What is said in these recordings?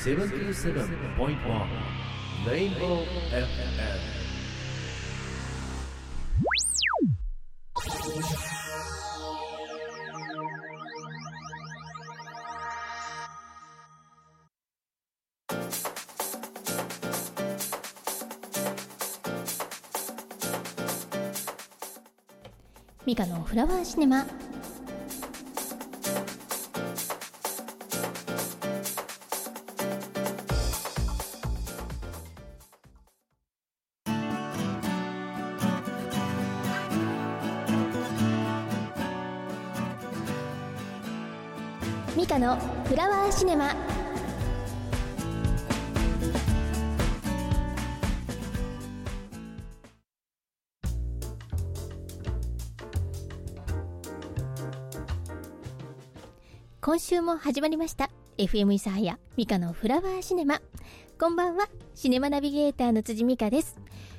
77.1 Rainbow FM。 ミカのフラワーシネマ。ミカのフラワーシネマ。今週も始まりました FM 諫早ミカのフラワーシネマ。こんばんは、シネマナビゲーターの辻美香です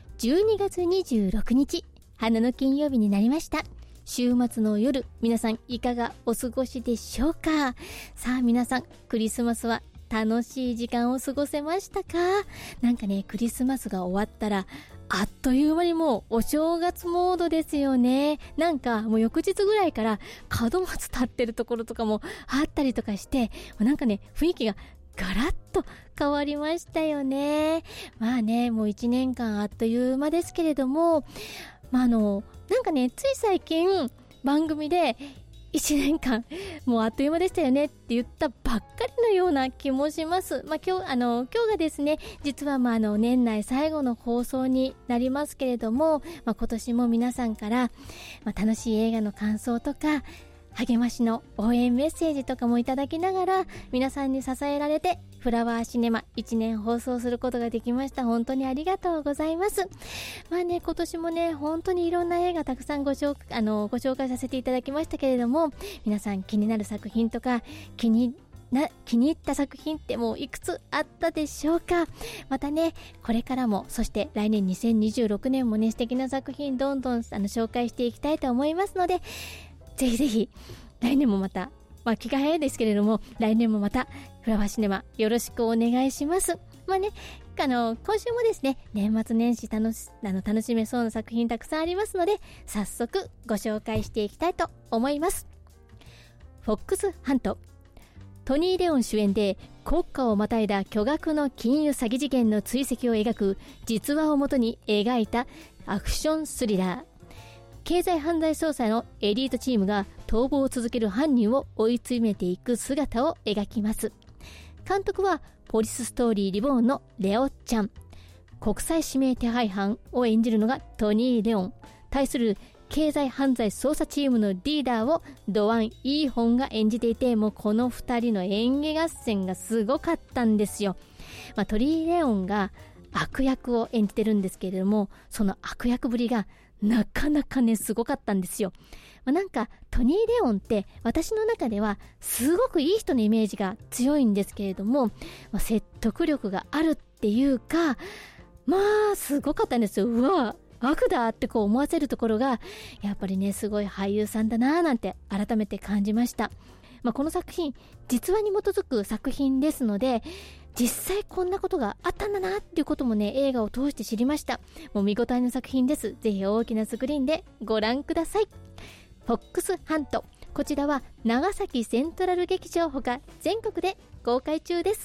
。12月26日花の金曜日になりました。週末の夜、皆さんいかがお過ごしでしょうか。さあ皆さん、クリスマスは楽しい時間を過ごせましたか。なんかね、クリスマスが終わったらあっという間にもうお正月モードですよね。なんかもう翌日ぐらいから門松立ってるところとかもあったりとかして、なんかね、雰囲気がガラッと変わりましたよね。まあね、もう1年間あっという間ですけれども、なんかね、つい最近番組で1年間もうあっという間でしたよねって言ったばっかりのような気もします。今日がですね、実は年内最後の放送になりますけれども、今年も皆さんから楽しい映画の感想とか励ましの応援メッセージとかもいただきながら、皆さんに支えられてフラワーシネマ1年放送することができました。本当にありがとうございます。まあね、今年もね、本当にいろんな映画たくさんご紹介させていただきましたけれども、皆さん気になる作品とか気に入った作品ってもういくつあったでしょうか。またね、これからも、そして来年2026年もね、素敵な作品どんどん紹介していきたいと思いますので、ぜひぜひ来年もまた、気が早いですけれども、来年もまたフラワーシネマよろしくお願いします。今週もですね、年末年始楽しめそうな作品たくさんありますので、早速ご紹介していきたいと思います。フォックスハント。トニー・レオン主演で国家をまたいだ巨額の金融詐欺事件の追跡を描く実話をもとに描いたアクションスリラー。経済犯罪捜査のエリートチームが逃亡を続ける犯人を追い詰めていく姿を描きます。監督はポリスストーリーリボーンのレオちゃん。国際指名手配犯を演じるのがトニー・レオン。対する経済犯罪捜査チームのリーダーをドワン・イーホンが演じていて、もうこの二人の演技合戦がすごかったんですよ。トニー・レオンが悪役を演じてるんですけれども、その悪役ぶりがなかなかね、すごかったんですよ。なんかトニー・レオンって私の中ではすごくいい人のイメージが強いんですけれども、説得力があるっていうか、すごかったんですよ。うわ、悪だって思わせるところがやっぱりね、すごい俳優さんだなーなんて改めて感じました。この作品実話に基づく作品ですので、実際こんなことがあったんだなっていうこともね、映画を通して知りました。もう見応えの作品です。ぜひ大きなスクリーンでご覧ください。フォックスハント。こちらは長崎セントラル劇場ほか全国で公開中です。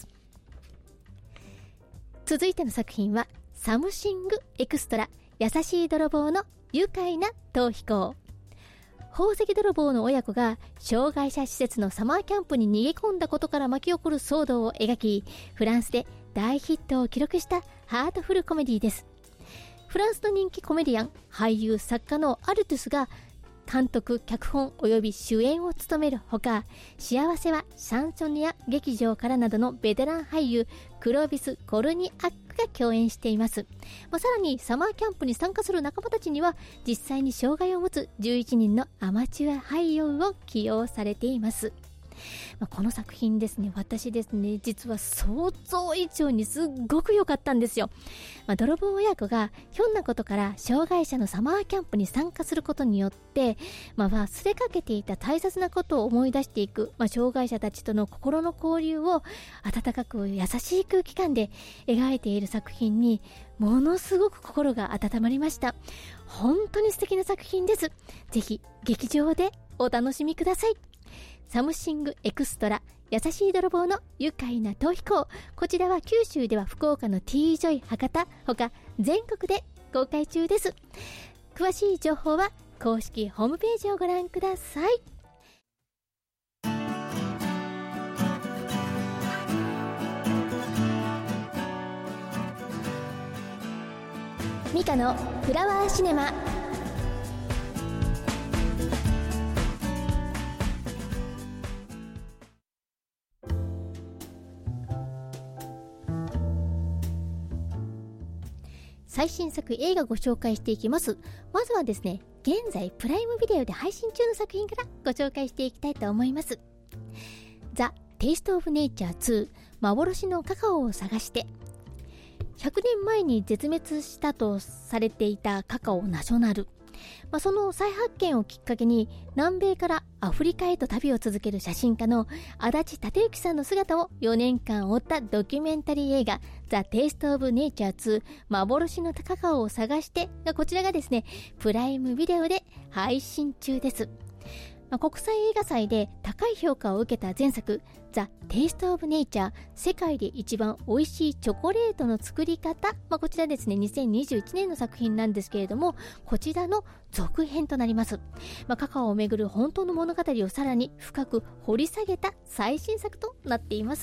続いての作品はサムシングエクストラ。優しい泥棒の愉快な逃避行。宝石泥棒の親子が障害者施設のサマーキャンプに逃げ込んだことから巻き起こる騒動を描き、フランスで大ヒットを記録したハートフルコメディです。フランスの人気コメディアン、俳優、作家のアルトゥスが監督、脚本及び主演を務めるほか、幸せはシャンソニア劇場からなどのベテラン俳優クロビス・コルニアックが共演しています。さらにサマーキャンプに参加する仲間たちには実際に障害を持つ11人のアマチュア俳優を起用されています。 この作品ですね、私ですね、実は想像以上にすっごく良かったんですよ。泥棒親子がひょんなことから障害者のサマーキャンプに参加することによって、忘れかけていた大切なことを思い出していく、障害者たちとの心の交流を温かく優しい空気感で描いている作品にものすごく心が温まりました。本当に素敵な作品です。ぜひ劇場でお楽しみください。サムシングエクストラ優しい泥棒の愉快な逃避行、こちらは九州では福岡の T ジョイ博多他全国で公開中です。詳しい情報は公式ホームページをご覧ください。ミカのフラワーシネマ。最新作映画ご紹介していきます。まずはですね、現在プライムビデオで配信中の作品からご紹介していきたいと思います。ザ・テイスト・オブ・ネイチャー2幻のカカオを探して。100年前に絶滅したとされていたカカオナショナル、その再発見をきっかけに南米からアフリカへと旅を続ける写真家の足立立之さんの姿を4年間追ったドキュメンタリー映画ザ・テイスト・オブ・ネイチャー2幻のカカオを探して、こちらがですねプライムビデオで配信中です。国際映画祭で高い評価を受けた前作ザ・テイスト・オブ・ネイチャー世界で一番美味しいチョコレートの作り方、こちらですね2021年の作品なんですけれども、こちらの続編となります。カカオをめぐる本当の物語をさらに深く掘り下げた最新作となっています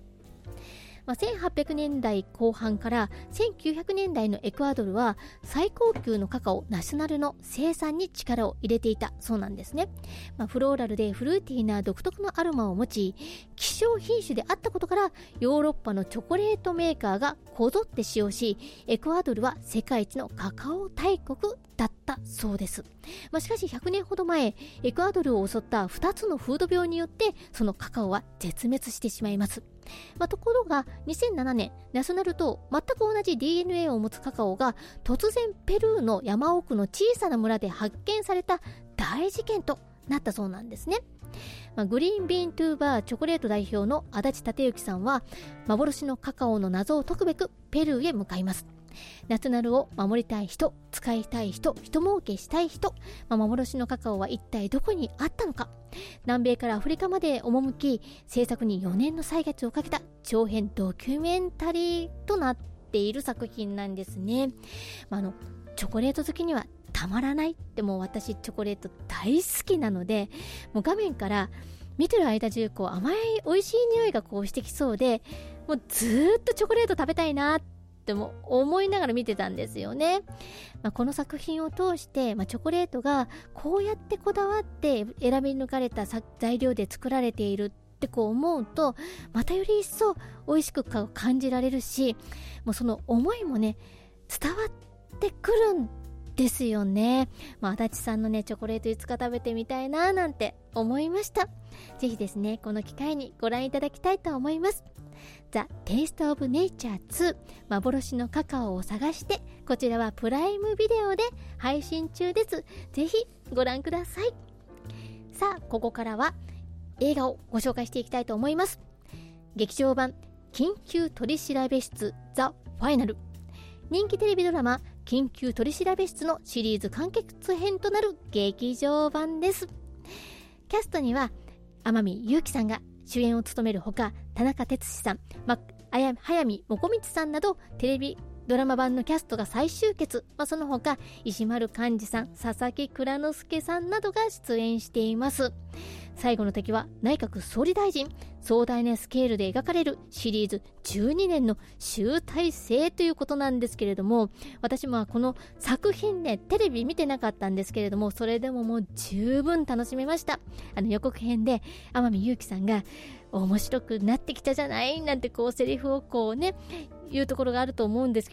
。1800年代後半から1900年代のエクアドルは最高級のカカオナショナルの生産に力を入れていたそうなんですね。フローラルでフルーティーな独特のアロマを持ち、希少品種であったことからヨーロッパのチョコレートメーカーがこぞって使用し、エクアドルは世界一のカカオ大国だったそうです。しかし100年ほど前、エクアドルを襲った2つの風土病によってそのカカオは絶滅してしまいます。ところが2007年、ナショナルと全く同じ DNA を持つカカオが突然ペルーの山奥の小さな村で発見された大事件となったそうなんですね。グリーンビーントゥーバーチョコレート代表の足立立之さんは幻のカカオの謎を解くべくペルーへ向かいます。ナショナルを守りたい人、使いたい人、人儲けしたい人、幻のカカオは一体どこにあったのか。南米からアフリカまで赴き、制作に4年の歳月をかけた長編ドキュメンタリーとなっている作品なんですね。チョコレート好きにはたまらないって、もう私チョコレート大好きなので、もう画面から見てる間中甘い美味しい匂いがしてきそうで、もうずーっとチョコレート食べたいなっても思いながら見てたんですよね。この作品を通して、チョコレートがこうやってこだわって選び抜かれた材料で作られているって思うと、またより一層美味しく感じられるし、もうその思いもね伝わってくるんですよね。足立さんのチョコレートいつか食べてみたいななんて思いました。ぜひですねこの機会にご覧いただきたいと思います。ザ・テイスト・オブ・ネイチャー2幻のカカオを探して、こちらはプライムビデオで配信中です。ぜひご覧ください。さあここからは映画をご紹介していきたいと思います。劇場版緊急取調室ザ・ファイナル、人気テレビドラマ緊急取調室のシリーズ完結編となる劇場版です。キャストには天海祐希さんが主演を務めるほか、田中哲司さん、早見もこみちさんなどテレビドラマ版のキャストが再集結。その他石丸幹二さん、佐々木蔵之介さんなどが出演しています。最後の敵は内閣総理大臣。壮大なスケールで描かれるシリーズ12年の集大成ということなんですけれども、私もこの作品ねテレビ見てなかったんですけれども、それでももう十分楽しめました。予告編で天海祐希さんが面白くなってきたじゃないなんてセリフを言うところがあると思うんですけ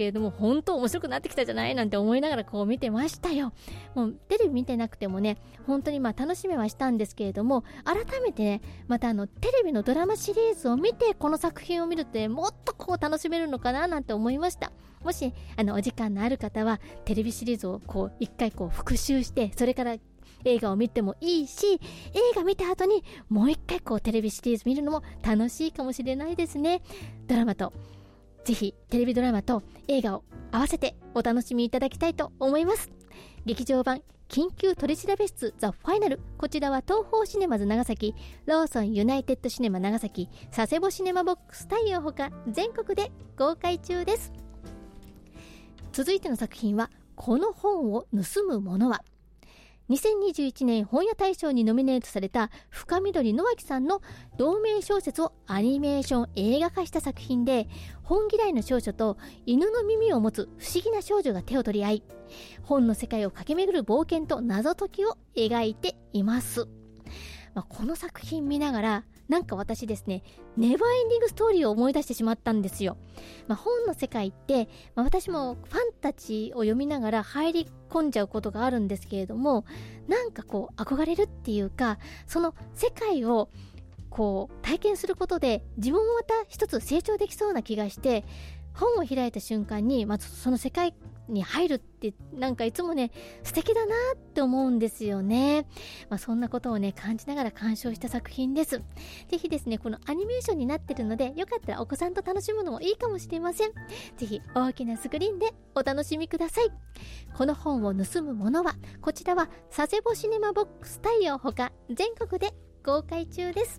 けれども、本当面白くなってきたじゃないなんて思いながらこう見てましたよ。もうテレビ見てなくてもね、本当に楽しめはしたんですけれども、改めてね、またテレビのドラマシリーズを見てこの作品を見るってもっとこう楽しめるのかななんて思いました。もしお時間のある方はテレビシリーズをこう一回こう復習して、それから映画を見てもいいし、映画見た後にもう一回こうテレビシリーズ見るのも楽しいかもしれないですね。ドラマとぜひテレビドラマと映画を合わせてお楽しみいただきたいと思います。劇場版緊急取調室ザ・ファイナル、こちらは東宝シネマズ長崎、ローソンユナイテッドシネマ長崎、佐世保シネマボックス太陽ほか全国で公開中です。続いての作品はこの本を盗む者は。2021年本屋大賞にノミネートされた深緑野脇さんの同名小説をアニメーション映画化した作品で、本嫌いの少女と犬の耳を持つ不思議な少女が手を取り合い、本の世界を駆け巡る冒険と謎解きを描いています。この作品見ながらなんか私ですね、ネバーエンディングストーリーを思い出してしまったんですよ。本の世界って、私もファンタジーを読みながら入り込んじゃうことがあるんですけれども、なんかこう憧れるっていうか、その世界をこう体験することで自分もまた一つ成長できそうな気がして、本を開いた瞬間にまずその世界に入るってなんかいつもね素敵だなって思うんですよね。そんなことをね感じながら鑑賞した作品です。ぜひですね、このアニメーションになってるので、よかったらお子さんと楽しむのもいいかもしれません。ぜひ大きなスクリーンでお楽しみください。この本を盗む者は、こちらは佐世保シネマボックス太陽ほか全国で公開中です。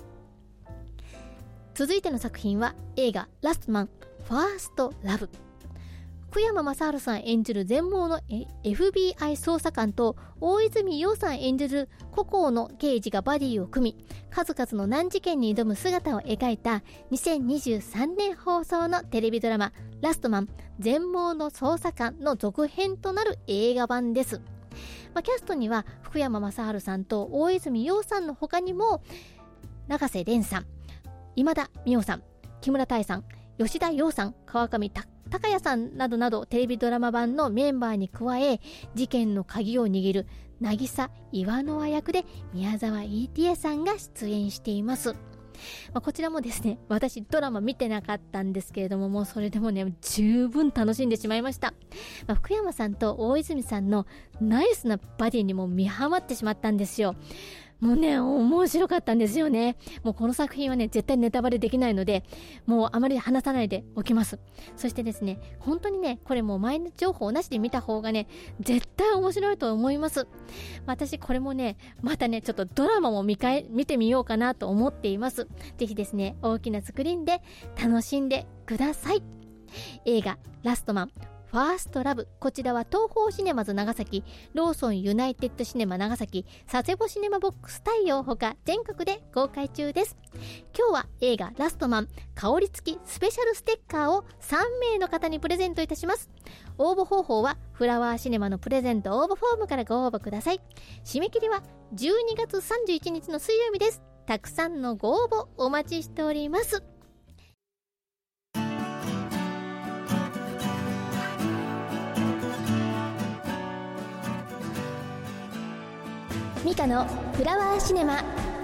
続いての作品は映画ラストマンファーストラブ。福山雅治さん演じる全盲の FBI 捜査官と大泉洋さん演じる孤高の刑事がバディを組み、数々の難事件に挑む姿を描いた2023年放送のテレビドラマラストマン全盲の捜査官の続編となる映画版です。キャストには福山雅治さんと大泉洋さんの他にも永瀬廉さん、今田美桜さん、木村多江さん、吉田羊さん、川上隆也さんなどなどテレビドラマ版のメンバーに加え、事件の鍵を握る渚岩ノ和役で宮沢イーティエさんが出演しています。こちらもですね、私ドラマ見てなかったんですけれども、もうそれでもね十分楽しんでしまいました。福山さんと大泉さんのナイスなバディにも見はまってしまったんですよ。もうね面白かったんですよね。もうこの作品はね絶対ネタバレできないので、もうあまり話さないでおきます。そしてですね、本当にねこれもう前の情報なしで見た方がね絶対面白いと思います。私これもねまたねちょっとドラマも見てみようかなと思っています。ぜひですね大きなスクリーンで楽しんでください。映画ラストマンファーストラブ、こちらは東宝シネマズ長崎、ローソンユナイテッドシネマ長崎、佐世保シネマボックス太陽ほか全国で公開中です。今日は映画ラストマン香り付きスペシャルステッカーを3名の方にプレゼントいたします。応募方法はフラワーシネマのプレゼント応募フォームからご応募ください。締め切りは12月31日の水曜日です。たくさんのご応募お待ちしております。ミカのフラワーシネマ。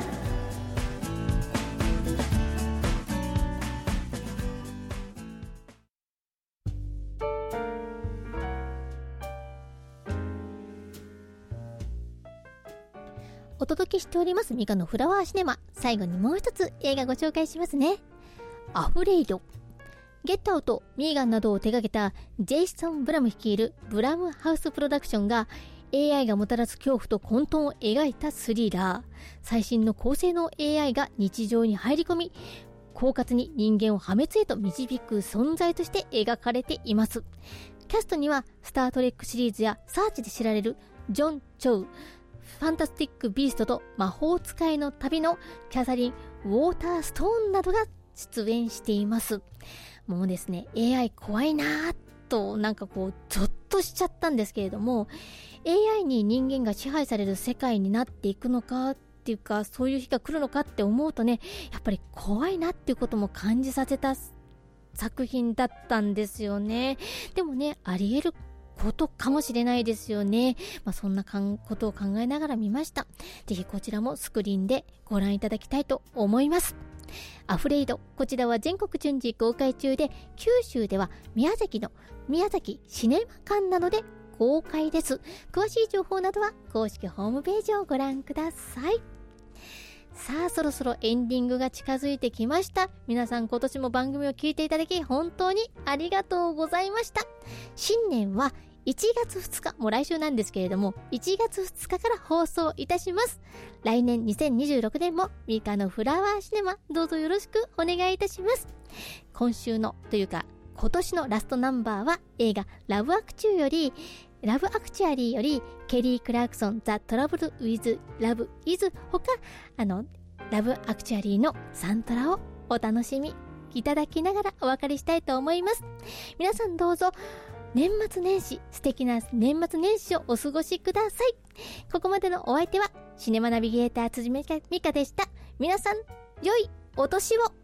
お届けしておりますミカのフラワーシネマ。最後にもう一つ映画ご紹介しますね。アフレイド。ゲットアウト、ミーガンなどを手掛けたジェイソン・ブラム率いるブラムハウスプロダクションがAI がもたらす恐怖と混沌を描いたスリラー。最新の高性能 AI が日常に入り込み、狡猾に人間を破滅へと導く存在として描かれています。キャストにはスタートレックシリーズやサーチで知られるジョン・チョウ、ファンタスティック・ビーストと魔法使いの旅のキャサリン・ウォーターストーンなどが出演しています。もうですね、AI 怖いなーとなんかこうゾッとしちゃったんですけれども、 AI に人間が支配される世界になっていくのかっていうか、そういう日が来るのかって思うとね、やっぱり怖いなっていうことも感じさせた作品だったんですよね。でもね、あり得ることかもしれないですよね。そんなことを考えながら見ました。ぜひこちらもスクリーンでご覧いただきたいと思います。アフレイド、こちらは全国順次公開中で、九州では宮崎シネマ館などで公開です。詳しい情報などは公式ホームページをご覧ください。さあ、そろそろエンディングが近づいてきました。皆さん今年も番組を聞いていただき本当にありがとうございました。新年は1月2日、もう来週なんですけれども、1月2日から放送いたします。来年2026年もミカのフラワーシネマ、どうぞよろしくお願いいたします。今週のというか今年のラストナンバーは映画ラブアクチュアリーよりケリー・クラークソンザ・トラブル・ウィズ・ラブ・イズほか、ラブアクチュアリーのサントラをお楽しみいただきながらお別れしたいと思います。皆さんどうぞ年末年始、素敵な年末年始をお過ごしください。ここまでのお相手はシネマナビゲーター辻美香でした。皆さん良いお年を。